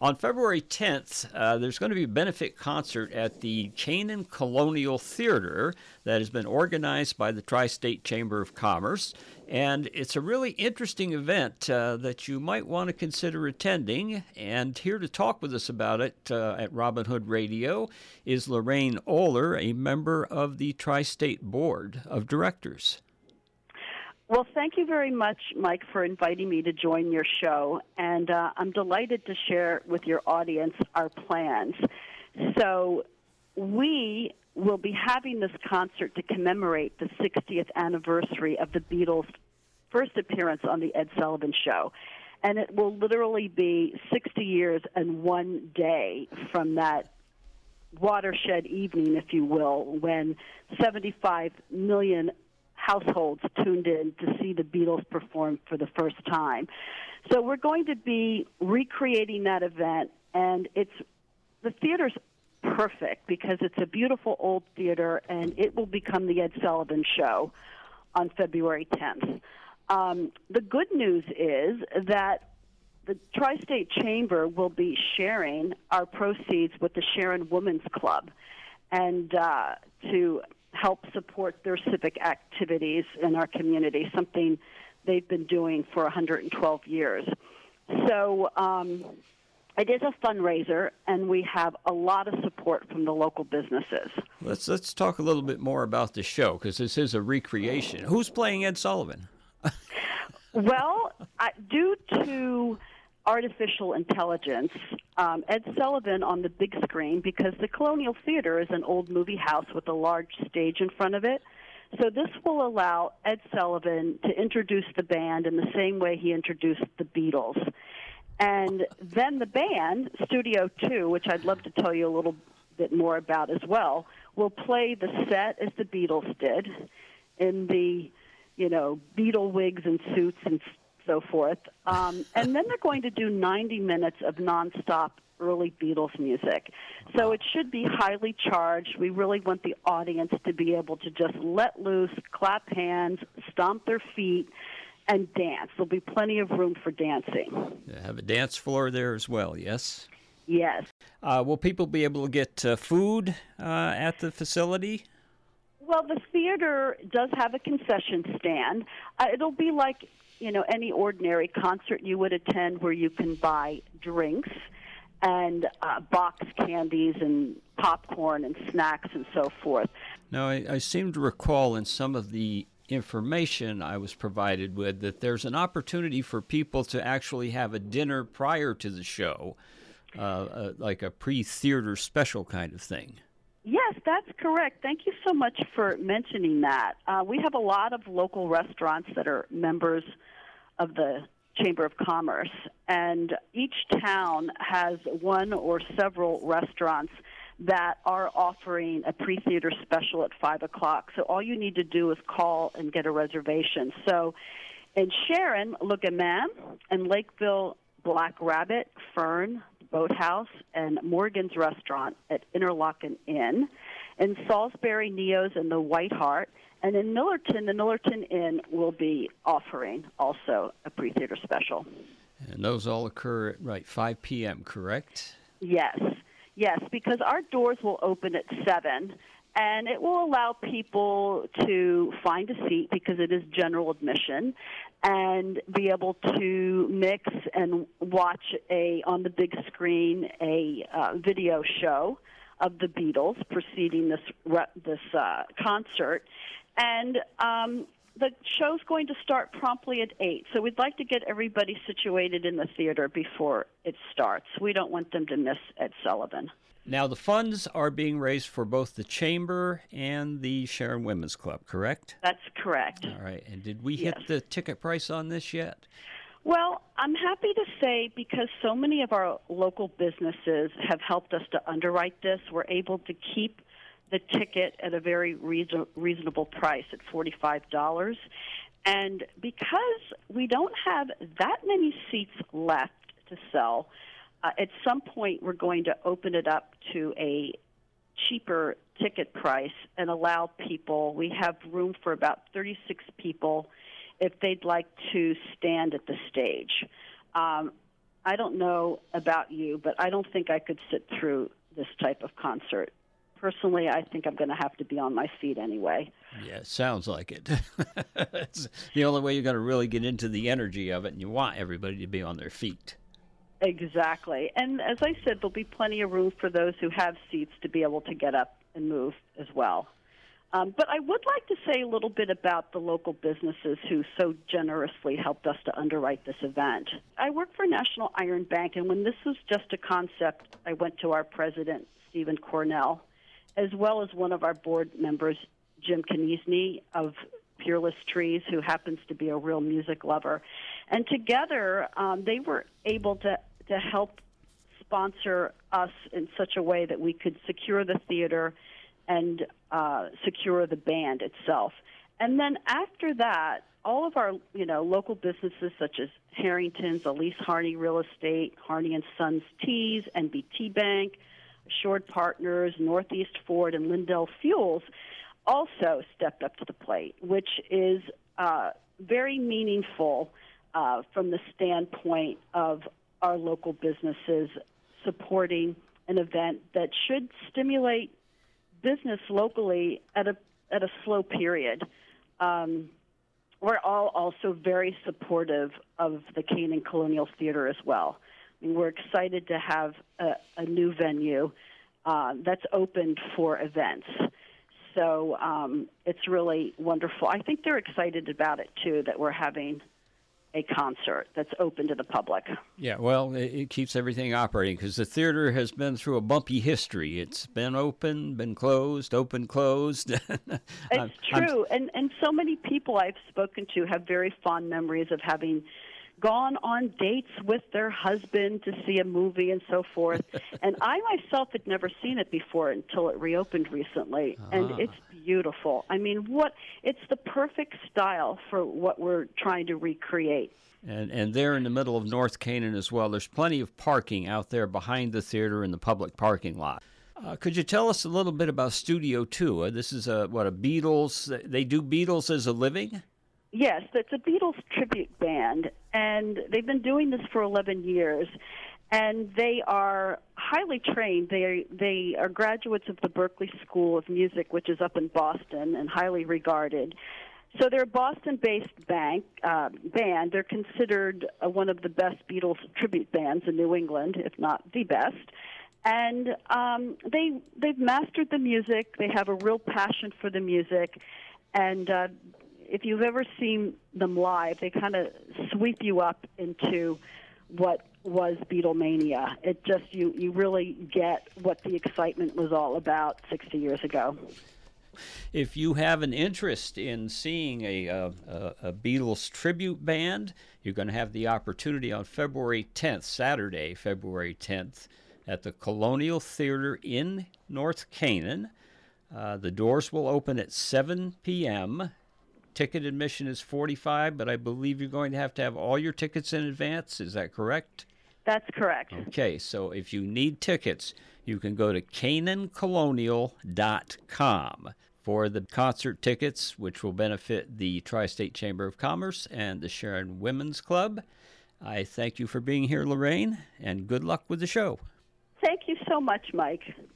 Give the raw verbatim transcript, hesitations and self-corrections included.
On February tenth, uh, there's going to be a benefit concert at the Canaan Colonial Theater that has been organized by the Tri-State Chamber of Commerce. And it's a really interesting event uh, that you might want to consider attending. And here to talk with us about it uh, at Robin Hood Radio is Lorraine Oler, a member of the Tri-State Board of Directors. Well, thank you very much, Mike, for inviting me to join your show. And uh, I'm delighted to share with your audience our plans. So we will be having this concert to commemorate the sixtieth anniversary of the Beatles' first appearance on the Ed Sullivan Show. And it will literally be sixty years and one day from that watershed evening, if you will, when seventy-five million households tuned in to see the Beatles perform for the first time. So we're going to be recreating that event, and it's the theater's perfect because it's a beautiful old theater, and it will become the Ed Sullivan Show on February tenth. Um, the good news is that the Tri-State Chamber will be sharing our proceeds with the Sharon Women's Club, and uh, to help support their civic activities in our community, something they've been doing for one hundred twelve years. So um, it is a fundraiser, and we have a lot of support from the local businesses. Let's let's talk a little bit more about the show, because this is a recreation. Who's playing Ed Sullivan? Well, uh, due to artificial intelligence, um, Ed Sullivan on the big screen, because the Colonial Theater is an old movie house with a large stage in front of it. So this will allow Ed Sullivan to introduce the band in the same way he introduced the Beatles. And then the band, Studio two, which I'd love to tell you a little bit more about as well, will play the set as the Beatles did in the, you know, Beatle wigs and suits and so forth. Um, and then they're going to do ninety minutes of nonstop early Beatles music. So it should be highly charged. We really want the audience to be able to just let loose, clap hands, stomp their feet, and dance. There'll be plenty of room for dancing. They have a dance floor there as well, yes? Yes. Uh, will people be able to get uh, food uh, at the facility? Well, the theater does have a concession stand. Uh, it'll be like, you know, any ordinary concert you would attend, where you can buy drinks and uh, box candies and popcorn and snacks and so forth. Now, I, I seem to recall in some of the information I was provided with that there's an opportunity for people to actually have a dinner prior to the show, uh, uh, like a pre-theater special kind of thing. Yes, that's correct. Thank you so much for mentioning that. Uh, we have a lot of local restaurants that are members of the Chamber of Commerce, and each town has one or several restaurants that are offering a pre-theater special at five o'clock. So all you need to do is call and get a reservation. So in Sharon, look at Mam, and Lakeville, Black Rabbit, Fern, Boathouse, and Morgan's Restaurant at Interlochen Inn. In Salisbury, Neo's and the White Hart. And in Millerton, the Millerton Inn will be offering also a pre-theater special. And those all occur at, right, five p.m., correct? Yes. Yes, because our doors will open at seven, and it will allow people to find a seat because it is general admission, and be able to mix and watch a on the big screen a uh, video show of the Beatles preceding this re- this uh, concert, and um, the show's going to start promptly at eight. So we'd like to get everybody situated in the theater before it starts. We don't want them to miss Ed Sullivan. Now, the funds are being raised for both the Chamber and the Sharon Women's Club, correct? That's correct. All right. And did we Yes. hit the ticket price on this yet? Well, I'm happy to say, because so many of our local businesses have helped us to underwrite this, we're able to keep the ticket at a very reason- reasonable price at forty-five dollars. And because we don't have that many seats left to sell, uh, at some point we're going to open it up to a cheaper ticket price and allow people, we have room for about thirty-six people if they'd like to stand at the stage. Um, I don't know about you, but I don't think I could sit through this type of concert. Personally, I think I'm going to have to be on my feet anyway. Yeah, it sounds like it. It's the only way you're going to really get into the energy of it, and you want everybody to be on their feet. Exactly. And as I said, there'll be plenty of room for those who have seats to be able to get up and move as well. Um, but I would like to say a little bit about the local businesses who so generously helped us to underwrite this event. I work for National Iron Bank, and when this was just a concept, I went to our president, Stephen Cornell, as well as one of our board members, Jim Kniesny of Peerless Trees, who happens to be a real music lover. And together, um, they were able to, to help sponsor us in such a way that we could secure the theater and uh, secure the band itself. And then after that, all of our, you know, local businesses such as Harrington's, Elise Harney Real Estate, Harney and Sons Teas, N B T Bank, Assured Partners, Northeast Ford, and Lindell Fuels also stepped up to the plate, which is uh, very meaningful uh, from the standpoint of our local businesses supporting an event that should stimulate business locally at a at a slow period. Um, we're all also very supportive of the Canaan Colonial Theater as well. I mean, we're excited to have a, a new venue uh, that's opened for events. So um, it's really wonderful. I think they're excited about it, too, that we're having a concert that's open to the public. Yeah, well, it, it keeps everything operating because the theater has been through a bumpy history. It's been open, been closed, open, closed. It's true. And, and so many people I've spoken to have very fond memories of having gone on dates with their husband to see a movie and so forth. And I myself had never seen it before until it reopened recently. Ah. And it's beautiful. I mean, what it's the perfect style for what we're trying to recreate. And and there in the middle of North Canaan as well, there's plenty of parking out there behind the theater in the public parking lot. Uh, could you tell us a little bit about Studio Two? Uh, this is a what a Beatles. They do Beatles as a living? Yes, it's a Beatles tribute band, and they've been doing this for eleven years, and they are highly trained. They they are graduates of the Berklee School of Music, which is up in Boston, and highly regarded. So they're a Boston-based bank, uh, band. They're considered uh, one of the best Beatles tribute bands in New England, if not the best. And um, they, they've mastered the music. They have a real passion for the music, and uh, if you've ever seen them live, they kind of sweep you up into what was Beatlemania. It just, you, you really get what the excitement was all about sixty years ago. If you have an interest in seeing a, a, a Beatles tribute band, you're going to have the opportunity on February tenth, Saturday, February tenth, at the Colonial Theater in North Canaan. Uh, the doors will open at seven p.m., Ticket admission is forty-five dollars, but I believe you're going to have to have all your tickets in advance. Is that correct? That's correct. Okay, so if you need tickets, you can go to canaan colonial dot com for the concert tickets, which will benefit the Tri-State Chamber of Commerce and the Sharon Women's Club. I thank you for being here, Lorraine, and good luck with the show. Thank you so much, Mike.